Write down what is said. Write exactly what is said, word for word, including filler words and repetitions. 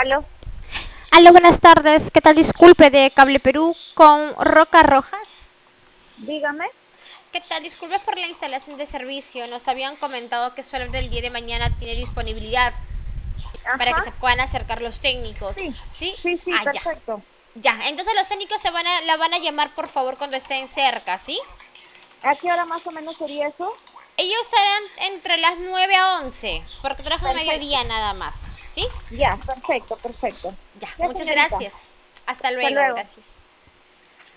Aló, Aló, buenas tardes. ¿Qué tal? Disculpe, de Cable Perú con Roca Rojas. dígame. ¿Qué tal? Disculpe por la instalación de servicio. Nos habían comentado que solamente el día de mañana tiene disponibilidad para Ajá, que se puedan acercar los técnicos. sí, ¿Sí? sí, sí, Ah, ya. perfecto. Ya. Entonces los técnicos se van a, la van a llamar por favor cuando estén cerca, ¿sí? ¿A qué hora más o menos sería eso? Ellos estarán entre las nueve a once, porque trabajan Perfecto. mediodía nada más. ¿Sí? Ya, perfecto, perfecto. Ya. Ya, Muchas señorita. gracias. Hasta Hasta luego. luego. Gracias.